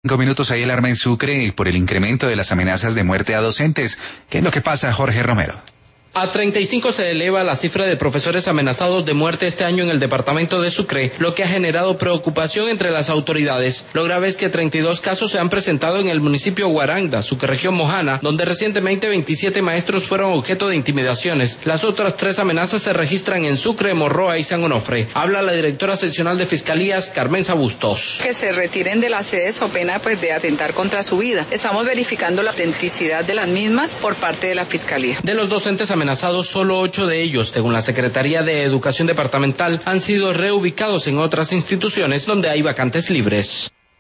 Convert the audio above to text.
5 minutos, hay alarma en Sucre por el incremento de las amenazas de muerte a docentes. ¿Qué es lo que pasa, Jorge Romero? A 35 se eleva la cifra de profesores amenazados de muerte este año en el departamento de Sucre, lo que ha generado preocupación entre las autoridades. Lo grave es que 32 casos se han presentado en el municipio Guaranda, subregión Mojana, donde recientemente 27 maestros fueron objeto de intimidaciones. Las otras 3 amenazas se registran en Sucre, Morroa y San Onofre. Habla la directora seccional de Fiscalías, Carmenza Bustos. Que se retiren de las sedes o pena de atentar contra su vida. Estamos verificando la autenticidad de las mismas por parte de la Fiscalía. De los docentes amenazados, solo 8 de ellos, según la Secretaría de Educación Departamental, han sido reubicados en otras instituciones donde hay vacantes libres.